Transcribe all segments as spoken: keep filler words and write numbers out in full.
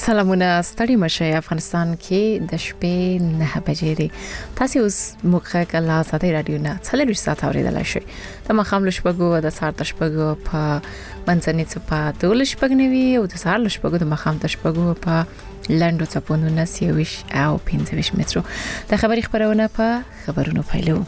سلامونه ستړي مشه افغانستان کې د شپې نه بجې دي. تاسو اوس موږ کله ساده رادیو نه څلور ساعت اوریدل شي. د مخام لشپګو د سار د شپګو په منځنۍ صفه د لشپګنوي او د سار لشپګو د مخام د شپګو په لاندو چپونو نسیويش او پنځه مترو. د خبري خبرونه په خبرونو پیلو.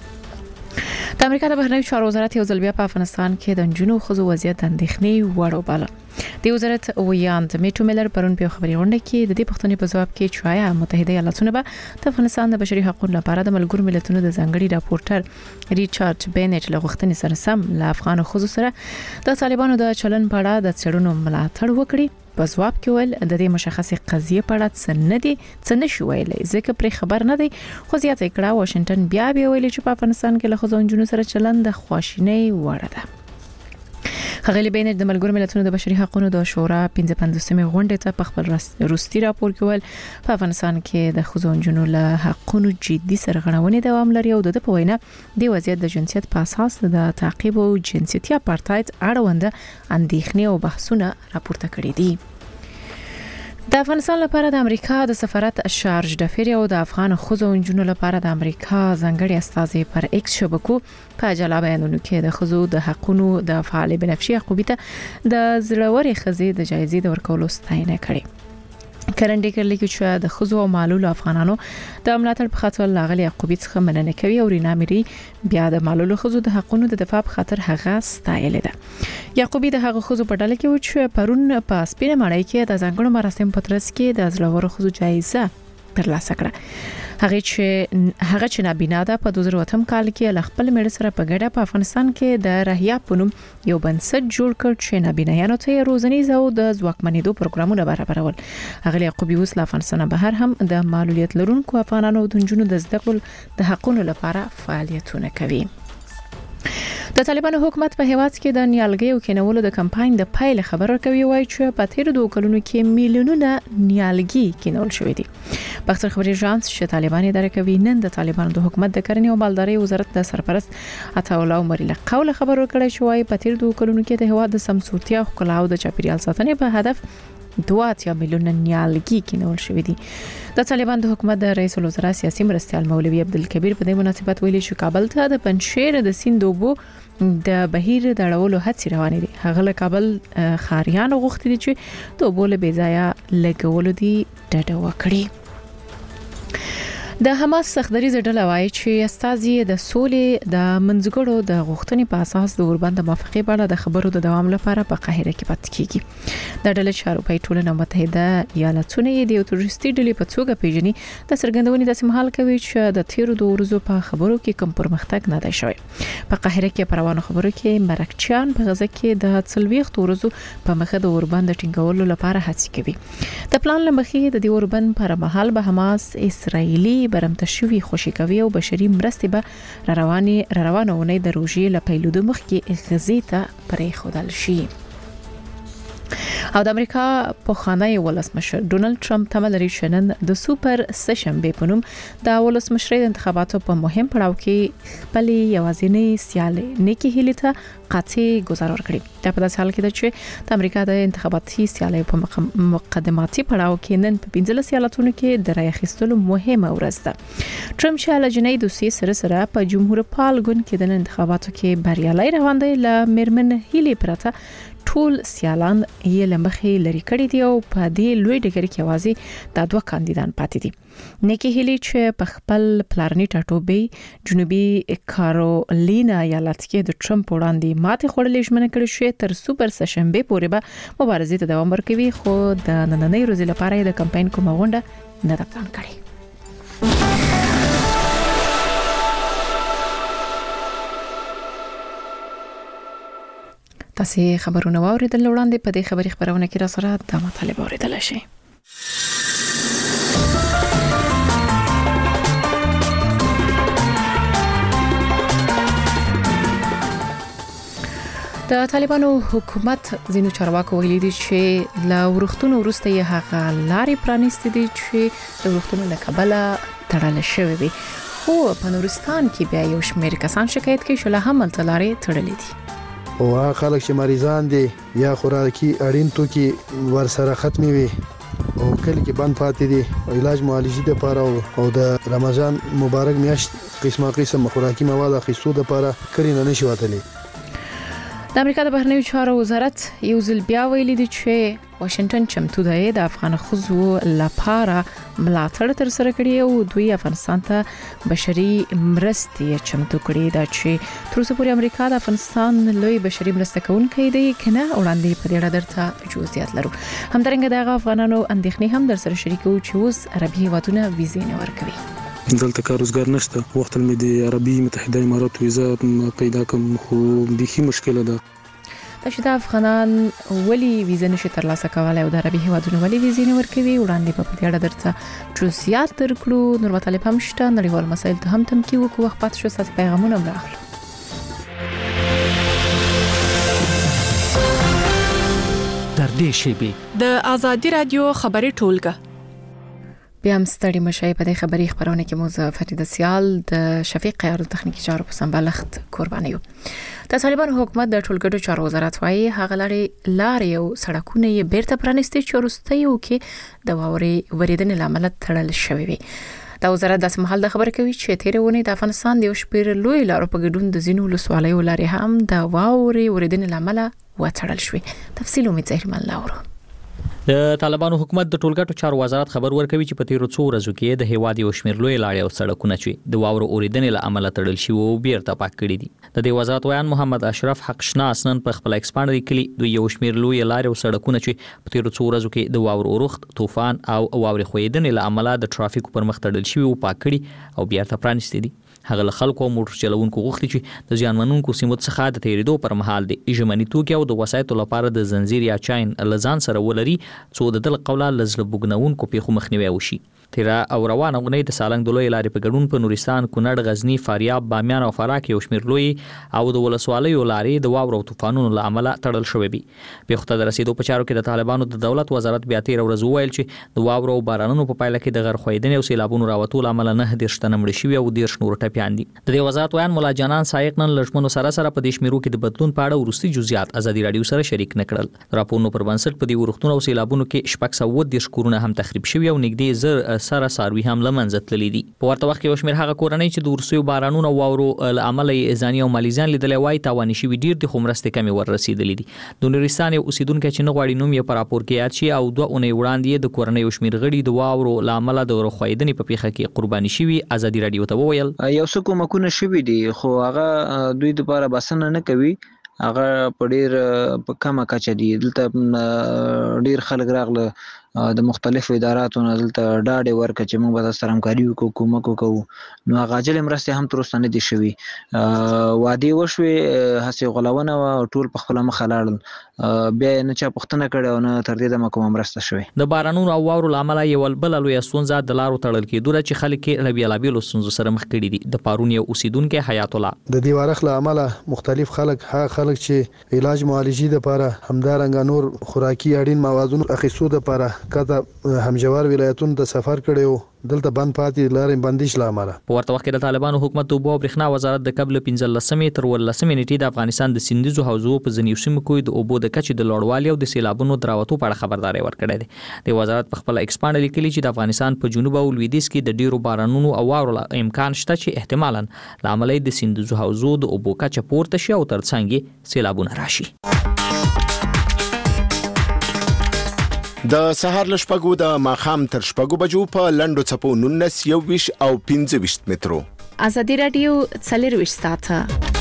د امریکا د بهرنیو چارو وزارت یو ځل بیا په افغانستان کې د جنونو خزو وضعیت اندېښنې وړو بالا. د وزارت ویاند میټو میلر پرون په خبري غونډه کې د دې پښتنې په ځواب کې چې متحده ایالاتونه به د افغانستان د بشري حقوقو لپاره د ملګرو ملتونو د ځنګړي راپورټر ریچارډ بینټ له غوښتنې سره سم له افغان خزو سره د طالبانو د چلن په اړه د څېړنو ملاتړ وکړي. په ځواب کې ول د دې مشخصه قضیه په اړه څه نه دي څه نشي ویلي ځکه پر خبر نه دی. خو زیاته کړه واشنگټن بیا بیا ویلي چې په افغانستان کې له خزونجونو سره چلند د خواشینۍ وړ ده. خغلی بینټ د ملګرو ملتونو د بشري حقوقو د شورا پنځه پنځوسمې غونډې ته په خپل روسي راپور کې ول په افغانستان کې د خزونجونو له حقوقو جدي سرغړونې دوام لري او د په وینا د وضعیت د جنسیت په اساس د تعقیب او جنسیتي اپارټایډ اړوند اندېښنې او بحثونه راپورته کړي دي. د افغانستان لپاره د امریکا د سفارت شارج ډفری او د افغان خزونجونو لپاره د امریکا ځنګړي استازي پر ایکس شبکو په جلا بیانونو کې د خزو د حقوقو د فعال بنفشي حقوقي ته د زړوري خزي د جایزې د ورکولو ستاینه کړې. کرنډي کړل کې چې د خزو او معلول افغانانو د ملاتړ په خاطر لاغلي عقوبې څخه مننه کوي او رینا مری بیا د معلول خزو د حقوقو د دفاع په خاطر هغه ستایل ده. یعقوبی د هغه خزو په ډله کې و چې پرون په سپینه مړی کې د ځنګړو مراسم په ترڅ کې د زړورو خزو جایزه ترلاسه کړه. هغه چې هغه چې نابینا ده په دوه زره اووه کال کې ل خپل مړ سره په ګډه په افغانستان کې د رهیا پونم یو بنسټ جوړ کړ چې نابینایانو ته روزنیز او د ځواکمنېدو پروګرامونه برابرول. هغه یعقوبی اوس له افغانستان بهر هم د معلولیت لرونکو افغانانو د جنونو د زده کړو د حقوقو لپاره فعالیتونه کوي. د طالبانو حکومت په هیواد کې د نیالګي او کینولو د کمپاین د پایل خبر ورکوي وایي چې په تیر دوه کلونو کې میلیونونه نیالګي کینول شوې دي. پښتون خبري ژانس چې طالبان اداره کوي نن د طالبانو د حکومت د کرنې او مالدارۍ وزارت د سرپرست عطاالله عمري له قول خبر ورکړی چې وایي په تیر دوه کلونو کې د هیواد د سمسورتیا او ښکلا او د چاپیریال ساتنې په هدف دوه اتیا میلیونه نیالګي کینول شوې دي. د طالبان د حکومت د رئیس الوزرا سیاسي مرستیال مولوی عبدالکبیر په دې مناسبت ویلي چې کابل ته د پنځشیر د سیند اوبو د بهیر د اړولو هڅې روانې دي. هغه له کابل خاریان غوښتي دي چې د اوبو له بیځایه لګولو دي ډډه وکړي. د حماس سختدریز ډله وایي چې استازي د سولې د منځګړو د غوښتنې په اساس د اوربند د موافقې په اړه د خبرو د دوام لپاره په قاهره کې پاتې کیږي. د ډلې شاروپای ټولنه متحده ایالاتونه د یو تروریستي ډلې په توګه پیژني د سرګندونې د سمحال کوي چې د تیرو دوه ورځو په خبرو کې کوم پرمختګ نه دی شوی. په قاهره کې پروانو خبرو کې مرکچیان په غزه کې د څلويخت ورځو په مخه د اوربند ټینګولو لپاره هڅې کوي. د پلان لمخې د دې اوربند پر مهال به حماس اسرایلی برمته شوی خوشی کوي او بشري مرستې به را رواني را روانونه د روژې له پیلودو مخکې غزې ته پرې خودل شي. او د امریکا په خانه ولسمشر ډونالد ټرمپ تمه لري چې نن د سوپر سیشن به پنوم د ولسمشرۍ د انتخاباتو په مهم پړاو کې خپل یوازینی سیالي نیکی هیلی ته قاطع گزار ورکړي. دا په داسې حال کې ده چې د امریکا د انتخاباتي سیالي په مقدماتي پړاو کې نن په پنځلس ایالتونو کې د رای اخیستلو مهمه ورځ ده. ټرمپ چې له جنۍ دوسیې سره سره په جمهور پال ګوند کې د انتخاباتو کې بریالي روان دی ل میرمن هیلی پرته ټول سیالان یې لمخې لري کړی دی او په دې لوی ډګر کې اوازې د دوه کاندیدان پاتې دي. نیکی هیلی چې په خپل پلارني ټاټوبي جنوبي کارولینا ایالت کې د ټرمپ وړاندې ماتې خوړلې ژمنه کړې شوې تر سوپر سیشن به پورې به مبارزې ته دوام ورکوي. خو د نننۍ ورځې لپاره د کمپاین کومه غونډه نه ده پلان کړې. تاسو خبرونه واوریدل وړاندې په دې خبري خبرونه کې را سره د مطالب اوریدل شي. د طالبانو حکومت ځینو چارواکو ویلي دي چې لا ورښتونو وروسته یې هغه لارې پرانیستې دي چې د ورښتونو له کبله تړل شوی وي. خو په نورستان کې بیا یو شمېر کسان شکایت کوي چې لا هم هلته لارې تړلې دي. او هغه خلک چې مریضان دي یا خوراکي اړین توکي ورسره ختمي وي او کلی کې بند پاتې دي او علاج معالجې لپاره او د رمضان مبارک میاشت قسمه قسم خوراکي مواد اخیستو لپاره کلی نه نشي وتلی. د امریکا د بهرنیو چارو وزارت یو ځل بیا ویلي دی چې واشنگټن چمتو دی د افغان ښځو لپاره ملاتړ تر سره کړي او دوی افغانستان ته بشري مرستې چمتو کړي دا چې تر اوسه پورې امریکا د افغانستان لوی بشري مرسته کوونکی دی کنه وړاندې په دې اړه درته جزئیات لرو. همدارنګه د افغانانو اندېښنې هم در سره شریکو چې اوس عربي هیوادونه ویزې نه ورکوي. دلته کار روزګار نشته. وخت مې د عربي متحده امارات ویزه پیدا کوم خو بيخي مشکله ده. دا چې د افغانان ولی ویزه نشي ترلاسه کولای او د عربي هیوادونو ولی ویزې نه ورکوي وړاندې په دې اړه درته جزئیات درکړو. نور مطالب هم شته نړیوال مسایل ته هم تم کې وکړو. وخت پات شو سات پیغامونه راغلو. در دې شیبه د ازادي رادیو خبري ټولګه بیا هم ستړي مشي په دې خبري خبرونه کې موزه فرید سیال د شفیق قیار تخنیکی چارو په سمبالښت قرباني یو. د طالبان حکومت د ټولګټو چارو وزارت وايي هغه لارې لارې او سړکونه یې بیرته پرانیستي چې وروستیو کې د واورې وریدنې لامل تړل شوی وي. د وزارت د سمحال د خبر کوي چې تیرونه د افغانستان د یو شپیر لوی لارو په ګډون د زینو لسوالۍ لارې هم د واورې وریدنې لامل وتړل شوی. تفصیل امید زهرمن لاورو. د طالبانو حکومت د ټولګټو چارو وزارت خبر ورکوي چې په تیرو څو ورځو کې د هیواد یو شمېر لوی لارې او سړکونه چې د واورو اوریدنې له امله تړل شوي او بیرته پاک کړي دي. د دې وزارت ویان محمد اشرف حق شناس نن په خپل ایکسپانډ لیکلي د یو شمېر لوی لارې او سړکونه چې په تیرو څو ورځو کې د واورو اورښت، طوفان او واورې خویدنې له امله د ټرافیک پر مخ تړل شوي او پاک کړي او بیرته پرانیستي دي. هغه له خلکو او موټر چلوونکو غوښتي چې د ځانمنونکو سیمو څخه د تیریدو پر مهال د ژمنی توکي او د وسایتو لپاره د زنجیر یا چاین لزان سره ولري څو د دل قوله لزړه بوګنونکو پیښو مخنیوي وشي. تیرا او روانه غونې د سالنګ د لوی لارې په ګډون په نورستان، کونړ، غزنی، فاریاب، بامیان او فراه کې یو شمېر لوی او د ولسوالیو لارې د واورو او طوفانونو له امله تړل شوې دي. په خاطر رسیدو په چارو کې د طالبانو د دولت وزارت بیا تیر ورځ وویل چې د واورو او بارانونو په پایله کې د غر خویدنې او سیلابونو راوتو له امله نه د شتنه مړ شوی او د شنور ټپیان دي. د دې وزارت ویان مولا جانان سایق نن لړشمنو سره سره په دې شمیرو کې د بدلون په اړه ورستي جزئیات ازادي رادیو سره شریک نکړل. راپورونو پر بنسټ په دې ورښتونو او سیلابونو کې شپږ سوه دیرش کورونه هم تخریب شوي او نږدې زر سره ساروي هم لمنځه تللي دي. په ورته وخت کې یو شمېر هغه کورنۍ چې د ورسیو بارانونو او واورو له امله یې ځاني او مالي زیان لیدلی وای تاواني شوي ډېر دي خو مرستې کمې ور رسېدلې دي. د نورستان یو اوسېدونکی چې نه غواړي نوم یې په راپور کې یاد شي او دوه اونۍ وړاندې یې د کورنۍ یو شمېر غړي د واورو له امله د ورخویدنې په پیښه کې قرباني شوي ازادي رادیو ته وویل یو څه کومکونه شوي دي خو هغه دوی لپاره بسنه نه کوي. هغه په ډېر په کمه کچه دي. دلته ډېر خلک راغله د مختلفو اداراتو نه دلته ډاډ ورکړه چې موږ به سره همکاري وکړو، کومک وکړو. نو هغه عاجلې مرستې هم تر اوسه نه دي شوي. وعدې وشوې، هسې غولونه وه، ټول په خپله مخه لاړل. بیا یې نه چا پوښتنه کړې او نه تر دې دمه کومه مرسته شوې. د بارانونو او واورو له امله یوه بله لویه ستونزه د لارو تړل کېدو ده چې خلک یې له بېلابېلو ستونزو سره مخ کړي دي. د پارون یو اوسېدونکی حیات الله د دې وارخ له امله مختلف خلک هغه خلک چې علاج معالجې لپاره همدارنګه نور خوراکي اړین موادونو اخیستو لپاره کته همجوار ولایتونو ته سفر کړی دلته بند پاتې لارې بندیش لامله. په ورته وخت کې د طالبانو حکومت د اوبو او برېښنا وزارت د قبل پنځلسمې تر ولسمې نیټې د افغانستان د سیندیزو حوزو په ځینو سیمو کې د اوبو د کچې د لوړوالي او د سیلابونو د راوتو په اړه خبرداری ورکړی دی. د وزارت په خپل ایکسپانډ لیکلي چې د افغانستان په جنوب او لویدیځ کې د ډیرو بارانونو او واورو امکان شته چې احتمالاً له امله د سیندیزو حوزو د اوبو کچه پورته شي او ترڅنګ یې سیلابونه راشي. د سهار له شپږو د ماښام تر شپږو بجو په لنډو څپو نولس، یوویشت او پنځه ویشت مترو. ازادي رادیو څلرویشت ساعته.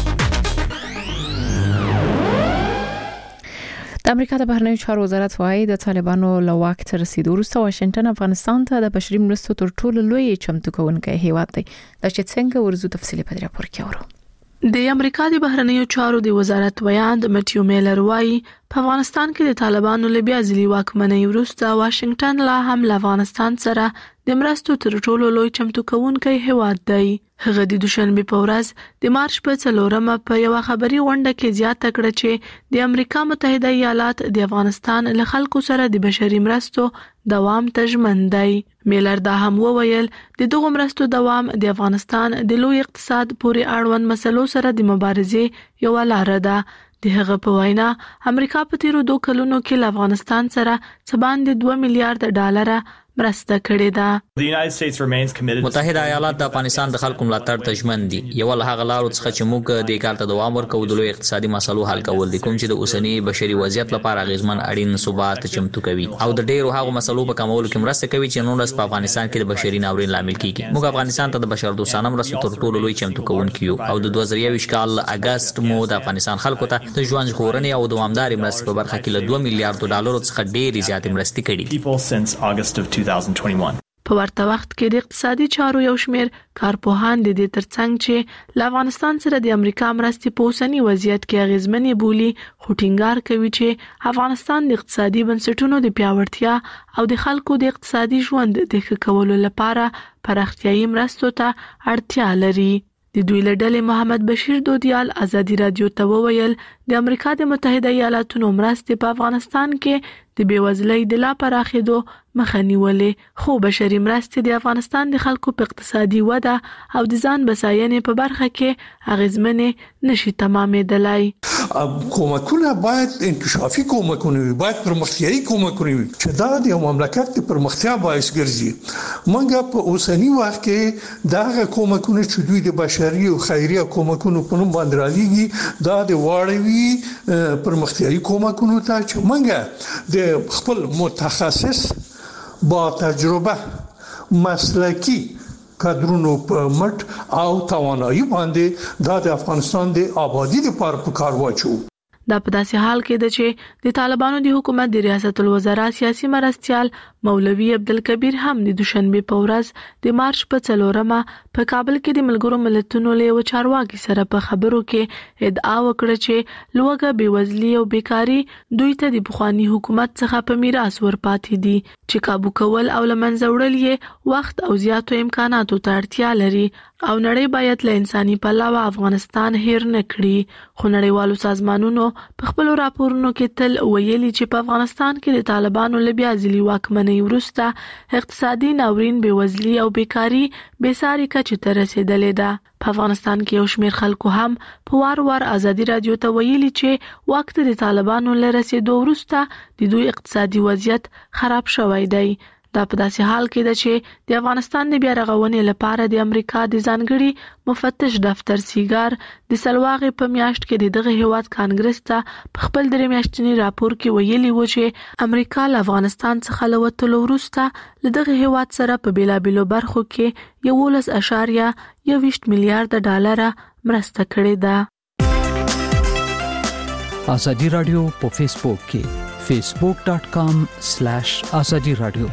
د امریکا د بهرنیو چارو وزارت وايي د طالبانو له واک ته رسیدو وروسته واشنگټن افغانستان ته د بشري مرستو تر ټولو لوی چمتو کوونکی هیواد دی. دا چې څنګه ورزو تفصیلي په دې راپور کې اورو. د امریکا د بهرنیو چارو د وزارت ویان د مټیو میلر وايي په افغانستان کې د طالبانو له بیا ځلي واکمنۍ وروسته واشنگټن لا هم له افغانستان سره د مرستو تر ټولو لوی چمتو کوونکی هیواد دی. هغه د دوشنبه په ورځ د مارچ په څلورمه په یو خبري غونډه کې زیاته کړه چې د امریکا متحده ایالات د افغانستان له خلکو سره د بشري مرستو دوام تضمین دی. میلر دا هم وویل د دغه مرستو دوام د افغانستان د لوی اقتصاد پورې اړوند مسلو سره د مبارزې یو لار ده د هغه په وینا امریکا په تیرو دوه کلونو کې له افغانستان سره څه باندې دوه میلیارډ ډالر مرسته کړې ده. متحده ایالات د افغانستان د خلکو ملاتړ ته ژمن دي. یو له هغه لارو څخه چې موږ د کار ته دوام ورکوو د لوی اقتصادي مسلو حل کول دي، کوم چې د اوسنی بشري وضعیت لپاره اغیزمن اړین ثبات چمتو کوي او د ډیرو هغو مسلو په کمولو کې مرسته کوي چې نن ورځ په افغانستان کې د بشري ناورین لامل کیږي. موږ افغانستان ته د بشردوستانه مرستو تر ټولو لوی چمتو کوونکي یو او د دوه زره یوویشت کال اگست مو د افغانستان خلکو ته د ژوند ژغورنې او دوامدارې مرستې په برخه کې له دوه میلیارډ ډالرو څخه ډېرې زیاتې مرستې کړي. په ورته وخت کې د اقتصادي چارو یو شمېر کارپوهان د دې ترڅنګ چې له افغانستان سره د امریکا مرستې په اوسني وضعیت کې اغیزمنې بولي، خو ټینګار کوي چې افغانستان د اقتصادي بنسټونو د پیاوړتیا او د خلکو د اقتصادي ژوند د ښه کولو لپاره پراختیايي مرستو ته اړتیا لري. د دوی له ډلې محمد بشیر دودیال ازادي رادیو ته وویل د امریکا د متحده ایالاتونو مرستې په افغانستان کې د بیوزلۍ د لا پراخېدو مخه نیولې، خو بشري مرستې د افغانستان د خلکو په اقتصادي وده او د ځان بساینې په برخه کې اغیزمنې نشي تمامېدلای. کومکونه باید انکشافي کومکونه وي، باید پرمختیایي کومکونه وي چې دا د مملکت د پرمختیا باعث ګرځي. موږ په اوسنی وخت کې دا کومکونه چې دوی د بشري او خیریه کومکونو په نوم باندې رالېږي دا د واړوي پرمختیایي کومکونو ته چې موږ د خپل متخصص با تجربه مسلکی کادرونو په مټ او توانایي باندې د افغانستان د آبادی لپاره په کار واچو. دا په داسې حال کې ده چې د طالبانو د حکومت د ریاست الوزرا سیاسي مرستيال مولوي عبدالکبیر هم د دوشنبه په ورځ د مارچ په څلورمه په کابل کې د ملګرو ملتونو له چارواکي سره په خبرو کې ادعا وکړه چې لوګه بیوزلي او بیکاری دوی ته د بخوانی حکومت څخه په میراث ورپاتې دي چې کابو کول او لمنځه وړل یې وخت او زیاتو امکاناتو ته اړتیا لري او نړۍ باید له انساني پلوه افغانستان هیر نه کړي. خو نړیوالو سازمانونو په خپل راپورونو کې تل ویلي چې په افغانستان کې د طالبانو له بیا ځلي واکمنۍ وروسته اقتصادي ناورین، بیوزلي او بیکاری بې ساري کچې ته رسیدلې ده. په افغانستان کې یو شمېر خلکو هم په وار وار ازادي رادیو ته ویلي چې وخت د طالبانو له رسیدو وروسته د دوی اقتصادي وضعیت خراب شوی دی. دا په داسې حال کې ده چې د افغانستان د بیا رغونې لپاره د امریکا د ځانګړي مفتش دفتر سیګار د سلواغې په میاشت کې د دغه هیواد کانګرس ته په خپل درې میاشتني راپور کې ویلي و چې امریکا له افغانستان څخه له وتلو وروسته له دغه هیواد سره په بیلابیلو برخو کې یولس اعشاریه یوویشت میلیارډ ډالر مرسته کړې ده. ازادي رادیو په فیسبوک کې facebook dot com slash azadi radio.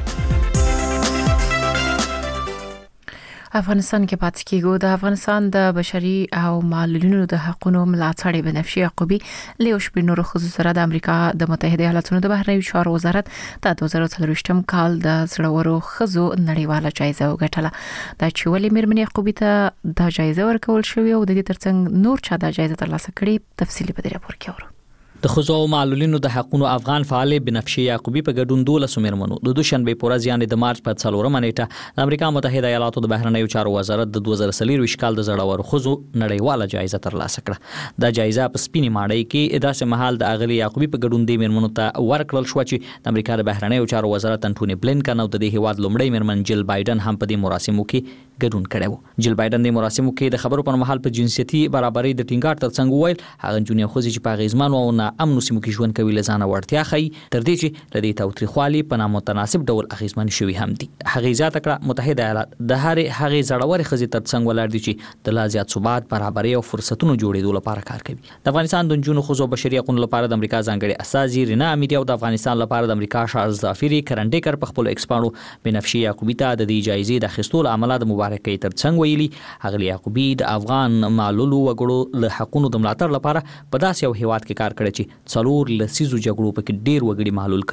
افغانستان کې پاتې کېږو. د افغانستان د بشري او معلولینو د حقوقو ملاتړ بنفشي یعقوبی له شپږ نورو خصوصي سره د امریکا د متحده ایالاتونو د بهرنیو چارو وزارت د دوه زره څلوېښتم کال د زړورو خزو نړیواله جایزه وګټله. دا چې ولې میرمن یعقوبی ته د جایزه ورکول شوې او د دې ترڅنګ نور چا د جایزه ترلاسه کړې تفصیلی په دې راپور کې اورو. د خزو او معلولینو د حقوقو افغان فعال بنفشي یعقوبی په ګډون دولس میرمنو د دوشنبه په ورځ یعنی د مارچ په څلورمه نیټه د امریکا متحده ایالاتو د بهرنیو چارو وزارت د دوه زره څلوېښت کال د زړورو خزو نړیواله جایزه ترلاسه کړه. دا جایزه په سپینې ماڼۍ کې داسې مهال د اغلی یعقوبی په ګډون د میرمنو ته ورکړل شو چې د امریکا د بهرنیو چارو وزارت انټونی بلینکن او د دې هیواد لومړی میرمن جیل بایدن هم په دې مراسمو کې ګډون کړو. جیل بایدن د مراسمو کې د خبرو پر مهال په جنسيتي برابرۍ د ټینګار ترڅنګ وویل هغه جونیه خو چې په غیزمانو او نه امن سیمو کې ژوند کوي لزانه ورتیا خي تر دې چې لدی توتریخوالي په نامتناسب ډول اغیزمن شوی هم دي. هغه ذات کړه متحده ایالات د هر هغه زړور خزي ترڅنګ ولر دي چې د لازیات ثبات برابرۍ او فرصتونو جوړېدو لپاره کار کوي. د افغانستان د جنونو خزو بشري حقوقو لپاره د امریکا ځانګړي اساسي رینا امیدي او د افغانستان لپاره د امریکا شارز ظافری کرنډیکر په خپل ایکسپانو بنفشي یعقوبی ته د دې جایزې د خستول عمله د مبارکۍ ترڅنګ ویلي اغلی یعقوبی د افغان معلولو وګړو له حقوقو د ملاتړ لپاره په داسې یو هیواد کې کار کړی چې څلور لسیزو جګړو پکې ډیر وګړي معلول کړي دي.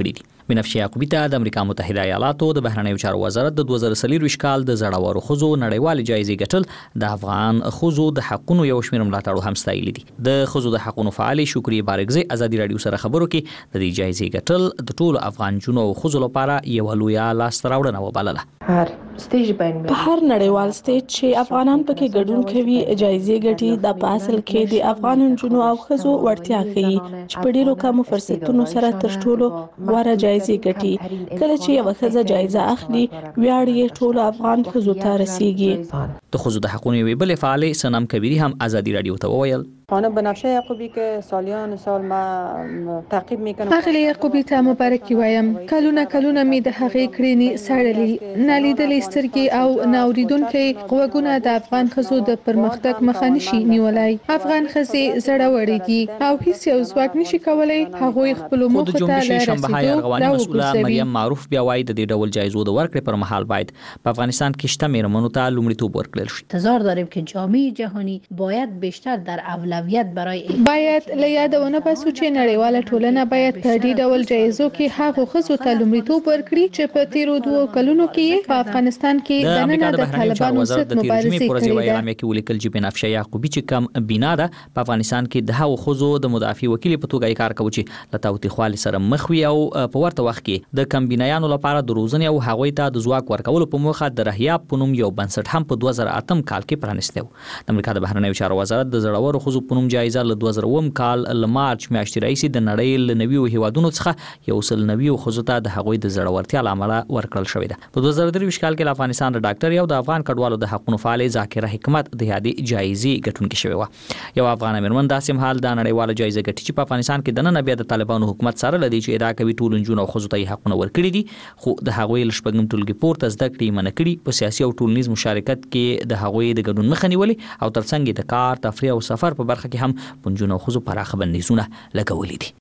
بنفشه یعقوبی ته د امریکا متحده ایالاتو د بهرنیو چارو وزارت د دوه زره څلور کال د زړورو ښځو نړیوال جایزې ګټل د افغان ښځو د حقونو یو شمېر ملاتړو هم ستایلي دي. د ښځو د حقونو فعالې شکرې بارګزی ازادي رادیو سره خبرو کې د دې جایزې ګټل د ټولو افغان جنو او ښځو لپاره یو لویه لاسته راوړنه وبلله. هر سټیج باندې په هر نړیوال سټیج چې افغانان پکې ګډون کوي جایزې ګټي د په اصل کې د افغان جنو او ښځو وړتیا ښيي چې په ډیرو کم فرصتونو سره تر ټولو غوره جایزې ګټي. کله چې یو ښځه جایزه اخلي ویاړ یې ټولو افغان ښځو ته رسیږي. د ښځو د حقونو یوې بلې فعالې سنم کبیری هم ازادي رادیو ته وویل خانم بنفشه یعقوبی که سالیان سال ما تعقیب میکنم. اغلی یعقوبی ته مبارکی وایم. کلونه کلونه می د هغې کړنې سړلې نالیدلې سترګې او ناوریدونکې غوږونه د افغان ښځو د پرمختګ مخه نشي نیولای. افغان ښځې زړورې دي او هیڅ یو ځواک نشي کولای هغوی خپل موخو ته لرسېدو مسؤله مریم معروف بیا وایي د دې ډول جایزو د ورکړې پر مهال باید په افغانستان کې شته میرمنو ته لومړیتوب ورکړل شي. انتظار داریم که جامعه جهانی باید بیشتر در اولویت برای باید له یادونه باسو چې نړیواله ټولنه باید په دې ډول جایزو کې هغو ښځو ته لومړیتوب ورکړي چې په تیرو دوو کلونو کې په افغانستان کې د نن د طالبانو ضد مبارزې کړې ده. اعلامیه کې ولیکل چې بنفشه یعقوبی چې کم بینا ده په افغانستان کې د هغو ښځو د مدافع وکیل په توګه کار کوي چې له تاوتریخوالي سره مخ وي او په ورته وخت کې د کم بینایانو لپاره د روزنې او هغوی ته د ځواک ورکولو په موخه د رهیاب په نوم یو بنسټ هم په دوه زره اتم کال کې پرانیستی و. د امریکا د بهرنیو چارو وزارت د زړورو ښځو په نوم جایزه له دوه زره اووم کال له مارچ میاشتې راهیسې د نړۍ له نویو هیوادونو څخه یو سل نویو ښځو ته د هغوی د زړورتیا له امله ورکړل شوې ده. په دوه زره درویشت کال کې له افغانستان د ډاکټر یو د افغان کډوالو د حقونو فعالې ذاکره حکمت د یادې جایزې ګټونکې شوې وه. یو افغان میرمن داسې مهال د نړیواله جایزه ګټي چې په افغانستان کې دننه بیا د طالبانو حکومت سره لدی چې ادعا کوي ټول نجونو او ښځو ته حقونه ورکړي دي خو د هغوی له شپږم ټولګي پورته زده کړې منع کړي. په سیاسي او ټولنیز مشارکت کې د هغوی د ګډون مخه نیولې او ترڅنګ د کار تفریح او سفر په برخه کې هم په نجونو او ښځو پراخه بندیزونه لګولي دي.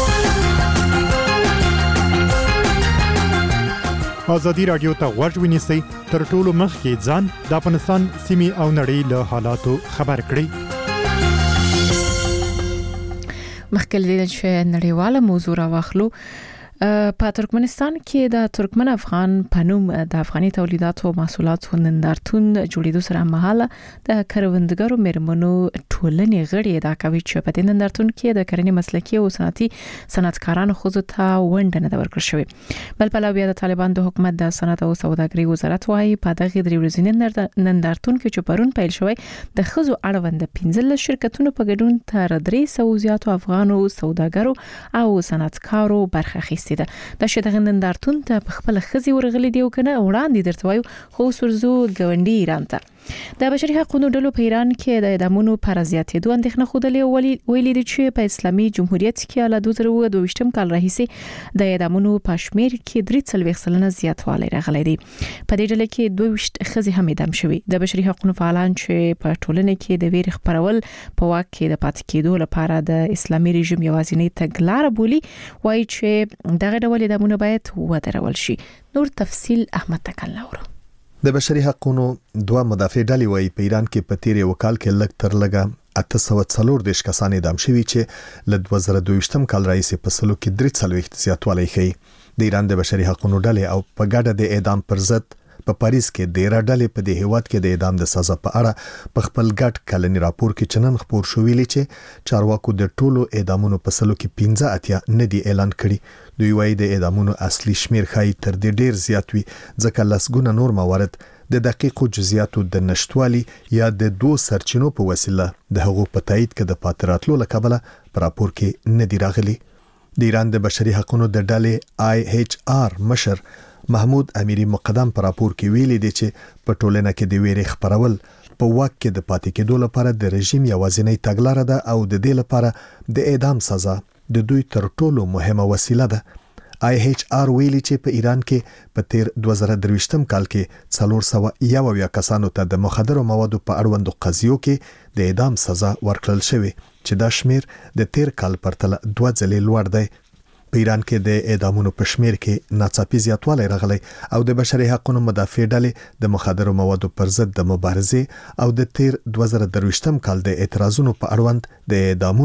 ازادي رادیو ته غوږ ونیسئ تر ټولو مخکې ځان د افغانستان سیمې او نړۍ له حالاتو خبر کړئ. مخکې له دې چې نړیواله موضوع راواخلو په ترکمنستان کې د ترکمن افغان پنوم د افغاني تولیداتو او محصولاتو نندارتون جوړېدو سره مهاله د کروندګرو میرمنو ټولنې غړي ادعا کوي چې په دې نندارتون کې د کرنې مسلکي او صنعتي صنعتکارانو ښځو ته ونډه نه ده ورکړل شوې. بل پلوه بیا د طالبان د حکومت د صنعت او سوداګرۍ وزارت وايي په دغه درې ورځني نندارتون کې چې پرون پیل شوی د ښځو اړوند پنځلس شرکتونو په ګډون تر درې سوه زیاتو افغانو سوداګرو او صنعتکارو برخه اخیستې ده. د شدغه نندارتون ته په خپل ښځې ورغلي دی او کنه وړاندې درته وایو خو سرزو ګاونډي ایران ته د بشري حقوقو ډلو په ایران کې د اعدامونو پر زیاتېدو اندېښنه ښودلې ویلي دي چې په اسلامي جمهوریت کې له دوه زره دوه ویشتم کال راهیسې د اعدامونو په شمېر کې درې څلوېښت سلنه زیاتوالی راغلی دی. په دې ډله کې دوه ویشت ښځې هم اعدام شوي. د بشري حقوقو فعالان چې په ټولنه کې د ویرې خپرول په واک کې د پاتې کېدو لپاره د اسلامي رژیم یوازینۍ تګلاره بولي وایي چې دغه ډول اعدامونه باید ودرول شي. نور تفصیل احمد تکلنور. د بشري حقوقو دوه مدافع ډلې وایي په ایران کې په تیر یو کال کې لږ تر لږه اته سوه څلور دېرش کسان اعدام شوي چې له دوه زره دوه ویشتم کال راهیسې په سلو کې درې څلوېښت زیاتوالی ښیي. د ایران د بشري حقوقو ډلې او په ګډه د اعدام پر ضد په پاریس کې د ایران ډلې په دې هیواد کې د اعدام د سزا په اړه په خپل ګډ کلنی راپور کې چنن خبر شو ویلي چې چارواکو د ټولو اعدامونو په سلو کې پنځه اتیا نه دی اعلان کړي. دوی وايي د اعدامونو اصلي شمیر خای تر دې ډیر زیات وي ځکه لسګونه نور موارد د دقیقو جزئیاتو د نشټوالي یا د دوه سرچینو په وسیله د هغو په تایید کې د پاتراتلو لکبله پر راپور کې نه دی راغلي. د ایران د بشري حقوقو د ډلې آی ایچ آر مشر محمود امیری مقدم پر راپور کې ویلي دی چې په ټولنه کې د ویرې خپرول په واک کې د پاتې کېدو لپاره د رژیم یوازینۍ تګلاره ده او د دې لپاره د اعدام سزا د دوی تر ټولو مهمه وسیله ده. آی ایچ آر ویلي چې په ایران کې په تیر دوه زره درویشتم کال کې څلور سوه یو اویا کسانو ته د مخدرو موادو په اړوندو قضیو کې د اعدام سزا ورکړل شوې چې دا شمیر د تیر کال پرتله دوه ځلې لوړ دی. په ایران کې د اعدامونو په شمیر کې ناڅاپي زیاتوالی راغلی او د بشري حقوقو مدافع ډلې د مخدرو موادو پر ضد د مبارزې او د تیر دوه زره درویشتم کال د اعتراضونو په اړوند د اعدامونو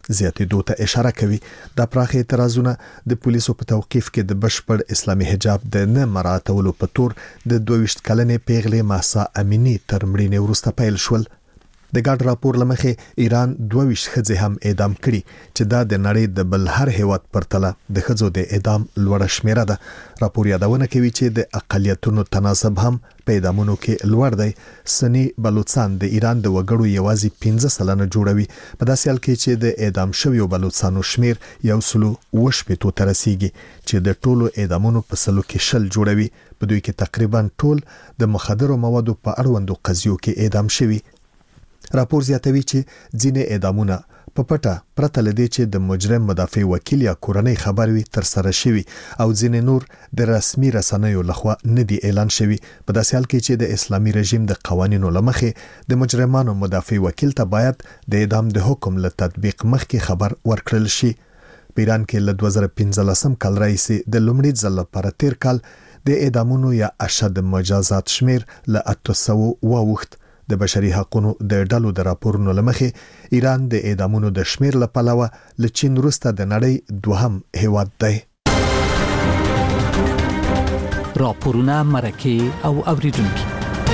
زیاتېدو ته اشاره کوي. د پراخ اعتراضونه د پولیسو په توقیف کې د بشپړ اسلامي حجاب د نه مراعاتولو په تور د دوه ویشت کلنې پیغلې مهسا امینی تر مړینې وروسته پیل شول. د ګډ راپور لمخې ایران دوه ویشت ښځې هم اعدام کړي چې دا د نړۍ د بل هر هیواد پرتله د ښځو د اعدام لوړه شمیره ده. راپور یادونه کوي چې د اقلیتونو تناسب هم په اعدامونو کې لوړ دی. سنی بلوچستان د ایران د وګړو یوازې پنځه سلنه جوړوي، په داسې حال کې چې د اعدام شویو بلوچستانو شمیر یو سلو اوه شپېتو ته رسیږي چې د ټولو اعدامونو په سلو کې شل جوړوي. په دوی کې تقریبا ټول د مخدرو موادو په اړوندو قضیو کې اعدام شوي. راپور زیاتوي چې ځینې اعدامونه په پټه پرته لدی چې د مجرم مدافع وکیل یا کورنۍ خبر وي تر سره شوي او ځینې نور د رسمي رسنیو لخوا نه دی اعلان شوي. په داسې حال کې چې د اسلامي رژیم د قوانینو لمخې د مجرمانو مدافع وکیل ته باید د اعدام د حکم له تطبیق مخکې خبر ورکړل شي. په ایران کې له دوه زره پنځلسم کال راهیسې د لومړي ځل لپاره تیر کال د اعدامونو یا اشد مجازات شمیر له اته سوه واوښت. د بشري حقوقو د ډلو د راپورونو لمخې ایران د اعدامونو د شمیر له پلوه له چین وروسته د نړۍ دوهم هیواد دی. راپورونه مرکه او اوریدونکو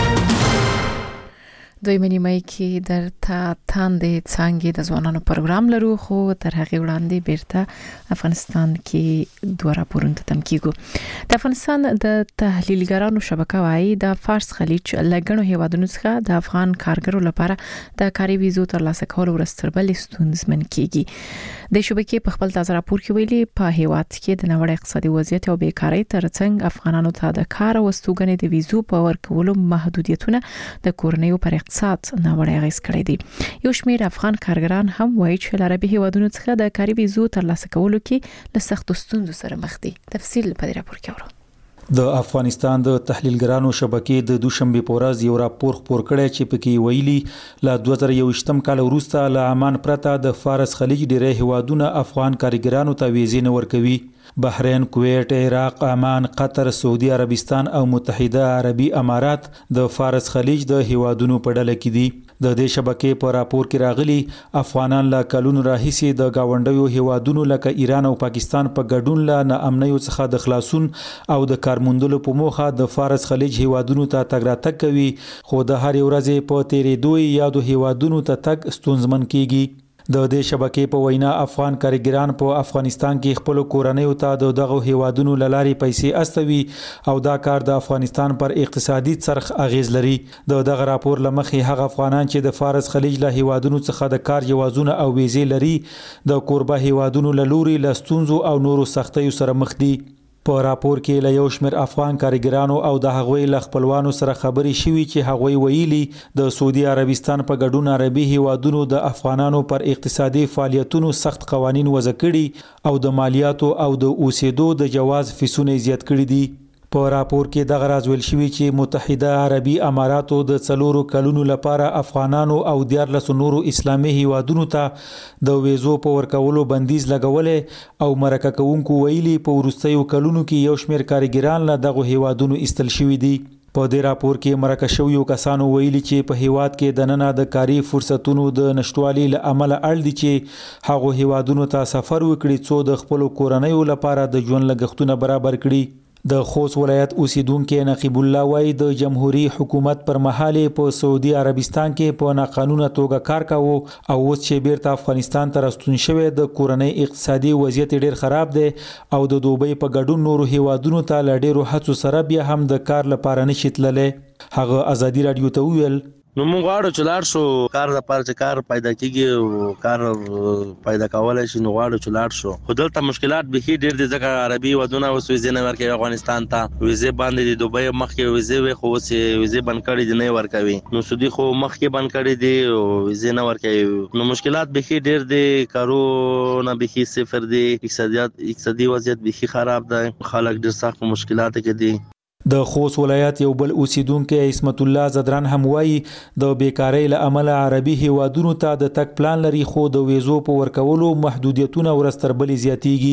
دوی منیمای کې در تا تاندې څنګه د ځوانانو پروګرام لرو، خو تر هغه وړاندې بیرته افغانستان کې دوه راپورونه تم کیږي. د افغانستان د تحلیلګرانو شبکه وايي د فارس خلیج لګڼو هیوادونو څخه د افغان کارګرو لپاره د کاري ویزو ترلاسه کول ورستربل ستونزمن کیږي. د شبکې په خپل تازه راپور کې ویلي په هیواد کې د نوړ اقتصادي وضعیت او بیکاری ترڅنګ افغانانو ته د کار او استوګنې د ویزو په ورکولو محدودیتونه د کورنیو پر اقتصاد ناوړه اغیز کړی دی. یو شمېر افغان کارګران هم وایي چې له عربي هیوادونو څخه د کاري ویزو ترلاسه کولو کې له سختو ستونزو سره مخ دي. تفصیل په دې راپور کې اورو. د افغانستان د تحلیلګرانو شبکې د دوشنبه په ورځ یو راپور خپور کړی چې پکې ویلي له دوه زره یوویشتم کال وروسته له عمان پرته د فارس خلیج ډیری هیوادونه افغان کارګرانو ته ویزې نه ورکوي. بحرین، کویت، عراق، عمان، قطر، سعودي عربستان او متحده عربي امارات د فارس خلیج د هیوادونو په ډله کې دي. د دې شبکې په راپور کې راغلي افغانان له کلونو راهیسې د گاونډیو هیوادونو لکه ایران او پاکستان په ګډون له ناامنیو څخه د خلاصون او د کارموندلو په موخه د فارس خلیج هیوادونو ته تګ راتګ کوي، خو د هر ورځې په تیرېدو یادو هیوادونو ته تګ ستونزمن کیږي. د دې شبکې په وینا افغان کارګران په افغانستان کې خپل کورنیو ته د دغه هیوادونو لاري پیسې استوي او دا کار د افغانستان پر اقتصادي څرخ اغیز لري. د دغه راپور لمخې هغه افغانان چې د فارس خلیج له هیوادونو څخه د کار جوازونه او ویزې لري د کوربه هیوادونو له لوري له ستونزو او نورو سختیو سره مخ دي. په راپور کې له یو شمېر افغان کارګرانو او د هغوی له خپلوانو سره خبرې شوي چې هغوی ویلي د سعودي عربستان په ګډون عربي هیوادونو د افغانانو پر اقتصادي فعالیتونو سخت قوانین وضع کړي او د مالیاتو او د اوسېدو د جواز فیسونه زیات کړي دي. په راپور کې دغه راز ویل شوی چې متحده عربي اماراتو د څلورو کلونو لپاره افغانانو او دیارلس نورو اسلامي هیوادونو ته د ویزو په ورکولو بندیز لګولې او مرکه کوونکو ویلي په وروستیو کلونو کې یو شمېر کارګران له دغه هیوادونو ایستل شوي دي. په دې راپور کې مرکه شویو کسانو ویلي چې په هیواد کې د ننه د کاري فرصتونو د نشټوالي له امله اړ دي چې هغه هیوادونو ته سفر وکړي څو د خپل کورنیو لپاره د ژوند لګښتونه برابر کړي. د خوست ولایت اوسیدونکو نقیب الله وای د جمهوریت حکومت پر مهال په سعودي عربستان کې په ناقانونه توګه کار کاوه او اوس چې بیرته افغانستان ته راستون شوی د کورنۍ اقتصادي وضعیت ډیر خراب دی او د دوبۍ په ګډون نورو هیوادونو ته له ډیرو هڅو سره بیا هم د کار لپاره نشي تللی. هغه ازادي رادیو ته ویل نو موږ غواړو چې لاړ شو کار د پاره چې کار پیدا کیږي او کار پیدا کولای شي نو غواړو چې لاړ شو. خو دلته مشکلات به هی ډېر دي ځکه عربي ودونه اوس ویزې نه ورکوي افغانستان ته. ویزې باندې د دوبۍ مخکې ویزې وي خو اوس ویزې بند کړي دي نه ورکوي. نو سودی خو مخکې بند کړي دي او ویزې نه ورکوي. نو مشکلات به هی ډېر دي، کارونه به هی صفر دي، اقتصادیات اقتصادي وضعیت به هی خراب ده، خلک ډېر سخت مشکلات کې دي. د خوست ولایت یو بل اوسیدونکو عصمت الله زدران هم وایي د بیکاری له امله عربي هیوادونو ته د تک پلان لري خو د ویزو په ورکولو محدودیتونه ورستربلې زیاتیږي.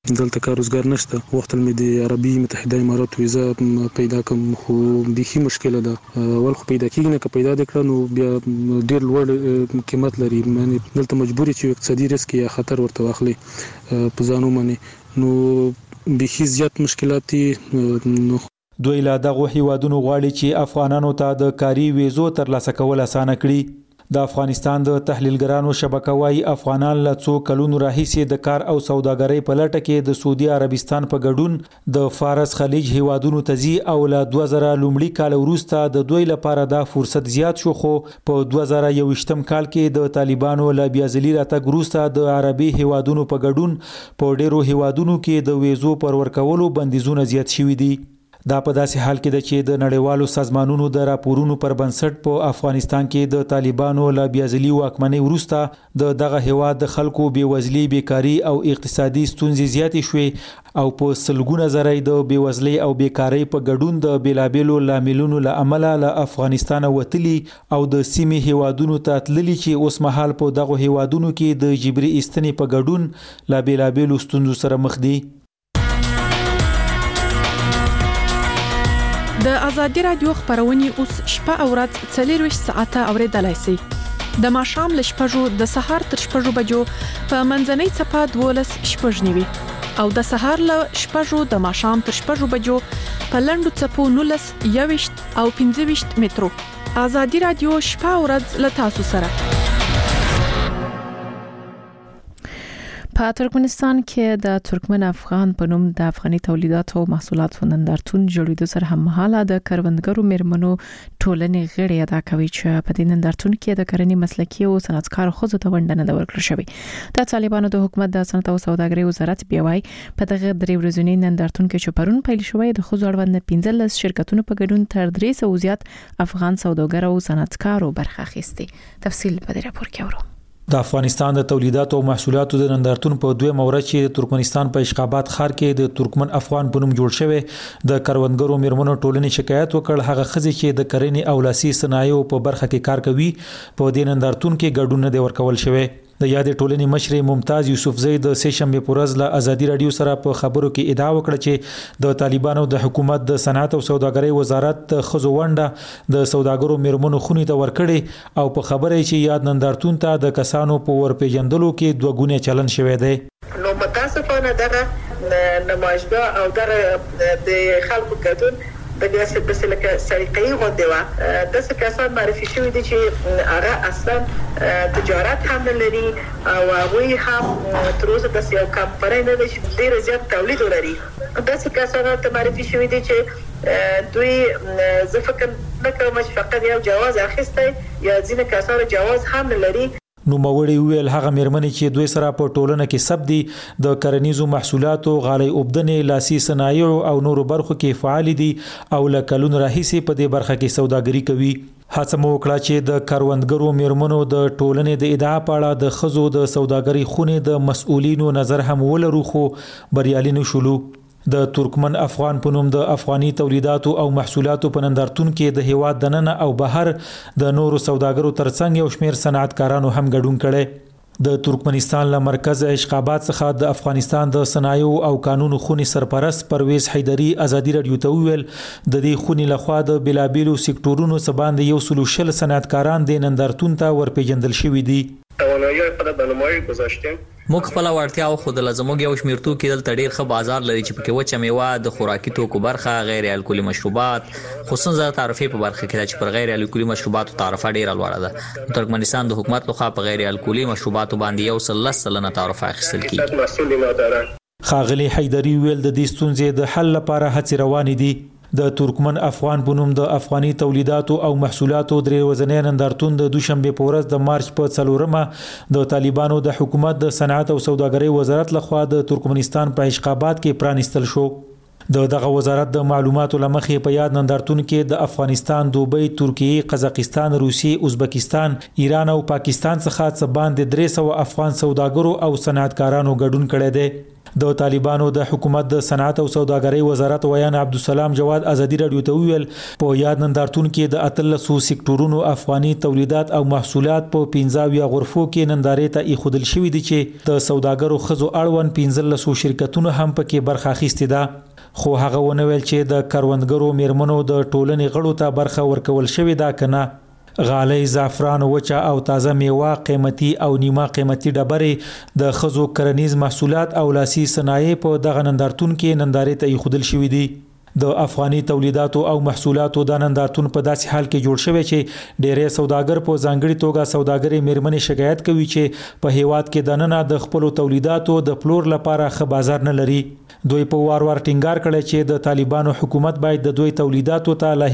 دلته کار روزګار نشته. وخت مې د عربي متحده امارات ویزه پیدا کوم خو بيخي مشکله ده. ول خو پیدا کیږي نه که پیدا وکړو نو بیا ډیر لوړ قیمت لري. معنی دلته مجبور چې اقتصادي ریسک یا خطر ورته واخلي په ځانو باندې نو بيخي زیات مشکلات دي. دوی لا دغه هیوادونو غواړي چې افغانانو ته د کاري ویزو ترلاسه کول اسانه کړي. د افغانستان د تحلیلګرانو شبکه وايي افغانان له څو کلونو راهیسې د کار او سوداګرۍ په لټه کې د سعودي عربستان په ګډون د فارس خلیج هیوادونو ته ځي او له دوه زره لومړي کال وروسته د دوی لپاره دا فرصت زیات شو. خو په دوه زره یوویشتم کال کې د طالبانو له بیا ځلي راتګ وروسته د عربي هیوادونو په ګډون په ډیرو هیوادونو کې د ویزو پر ورکولو بندیزونه زیات شوي دي. دا په داسې حال کې ده چې د نړیوالو سازمانونو د راپورونو پر بنسټ په افغانستان کې د طالبانو له بیا ځلي واکمنۍ وروسته د دغه هیواد د خلکو بېوزلي، بیکاري او اقتصادي ستونزې زیاتې شوې او په سلګونه زره د بېوزلۍ او بیکارۍ په ګډون د بېلابېلو لاملونو له امله له افغانستانه وتلي او د سیمې هیوادونو ته تللي چې اوس مهال په دغو هیوادونو کې د جبري ایستنې په ګډون له بېلابېلو ستونزو سره مخ دي. د ازادي رادیو خبرونه اوس شپه او ورځ څلور ساعته اوریدلای شئ. د ماښام ل شپږو د سهار تر شپږو بجو په منځنۍ صفه دولس شپږ نیوي او د سهار ل شپږو د ماښام تر شپږو بجو په لندو صفو نولس یويشت او پنځه ویشت مترو. ازادي رادیو شپه او ورځ ل تاسو سره. په ترکمنستان کې د ترکمن افغان په نوم د افغاني تولیداتو او محصولاتو نندارتون جوړېدو سره هممهاله د کروندګرو میرمنو ټولنې غړي ادا کوي چې په دې نندارتون کې د کرنې مسلکي او صنعتکار ښځو ته ونډه نه ورکړل شوې. د طالبانو د حکومت د صنعت او سوداګرۍ وزارت بیا وايي په دغه درې ورځني نندارتون کې چې پرون پیل شوی د ښځو اړوند پنځلس شرکتونو په ګډون تر درې سوه زیات افغان سوداګر او صنعتکارو برخه اخیستي. تفصیل په دې راپور کې اورو. د افغانستان د تولیداتو او محصولاتو د نندارتون په دوه مورچ چې ترکمنستان په اشخابات ښار کې د ترکمن افغان په نوم جوړ شوی د کروندګرو میرمنو ټولنې شکایت وکړ هغه ښځې چې د کرنې او لاسي صنایعو په برخه کې کار کوي په دې نندارتون کې ګډون نه دی ورکول شوی. د یادې ټولنې مشر ممتاز یوسفزۍ د سه شنبه په ورځ له ازادي رادیو سره په خبرو کې ادعا وکړه چې د طالبانو د حکومت د صنعت او سوداګرۍ وزارت خزو ونډه د سوداګرو میرمنو خونې ته ورکړي او په خبره چې یاد نندارتون ته د کسانو په ورپېژندلو کې دوه ګونی چلن شوی دی. نو متاسفانه دغه نمایشګاه او دغه د خلکو ګډون د داسې بس لکه سلیقې غونډه و د څه کسان معرفي شوی دي چې هغه اصلا تجارت هم لري او هغه هم تر اوسه د یو کمپنۍ نه دي چې ډیر زیات تولید لري. د څه کسان ته معرفي شوی دي چې دوی زه فکر نه کوم چې فقط یو جواز اخیستی یا ځینې کسان جواز هم لري. نو موري ویل هغه میرمنې چې دوی سره په ټولنه کې سب دي د کرنیزو محصولاتو غالي وبدنې لاسي صنایع او نورو برخو کې فعال دي او لکلون راهیسي په دې برخه کې سوداګري کوي. هڅه مو وکړه چې د کروندګرو میرمنو د ټولنې د ادعا په اړه د خزو د سوداګرۍ خونې د مسؤلینو نظر هم ولرو خو بریالي نشولو. د ترکمن افغان په نوم د افغاني تولیداتو او محصولاتو په نندارتون کې د هیواد دننه او بهر د نورو سوداګرو ترڅنګ یو شمېر صنعتکارانو هم ګډون کړي. د ترکمنستان له مرکز اشخابات څخه د افغانستان د صنایع او قانون خونی سرپرست پرویز حیدری ازادي رادیو ته ویل د دې خونی لخوا د بلابیلو سکتورونو سباند یو سلو شل صنعتکاران د نندارتون ته ورپېژندل شوي دي. توانایی خود به نمایش گذاشتیم. موږ خپل وړتیا خو د لازموږ یو شمیر توکي دلته ډیر ښه بازار لري چې پکې وچه میوه د خوراکي توکو برخه غیر الکولي مشروبات خصوصا تعرفې په برخه کې چې پر غیر الکولي مشروباتو تعرفه ډیره لوړه ده. ترکمنستان د حکومت لخوا په غیر الکولي مشروباتو باندې یو سل سلنه تعرفه اخیستل کیږي. خاغلی حیدری ویل د دې ستونزې د حل لپاره هڅې روانې دي. د ترکمن افغان په نوم د افغاني تولیداتو او محصولاتو درې ورځنی نندارتون د دوشنبه په ورځ د مارچ په څلورمه د طالبانو د حکومت د صنعت او سوداګرۍ وزارت لخوا د ترکمنستان په اشخابات کې پرانیستل شو. د دغه وزارت د معلوماتو لمخې په یاد نندارتون کې د افغانستان، دوبۍ، ترکیه، قزاقستان، روسیې، ازبکستان، ایران او پاکستان څخه څه باندې درې سوه افغان سوداګرو او صنعتکارانو ګډون کړی دی. د طالبانو د حکومت د صنعت او سوداګرۍ وزارت ویان عبدالسلام جواد ازادي رادیو ته ویل په یاد نندارتون کې د اتلسو سکتورونو افغاني تولیدات او محصولات په پنځه اویا غرفو کې نندارې ته ایښودل شوي دي چې د سوداګرو ښځو اړوند پنځلسو شرکتونو هم پکې برخه اخیستې ده. خو هغه ونه ویل چې د کروندګرو میرمنو د ټولنې غړو ته برخه ورکول شوې ده که نه. غالۍ، زعفران، وچه او تازه میوه، قیمتي او نیمه قیمتي ډبرې، د ښځو کرنیز محصولات او لاسي صنایع په دغه نندارتون کې نندارې ته ایښودل شوي دي. د افغاني تولیداتو او محصولاتو د نندارتون په داسې حال کې جوړ شوی چې ډېری سوداګر په ځانګړي توګه سوداګرۍ میرمنې شکایت کوي چې په هیواد کې دننه د خپلو تولیداتو د پلور لپاره ښه بازار نه لري. دوی په وار وار ټینګار کړی چې د طالبانو حکومت باید د دوی تولیداتو ته له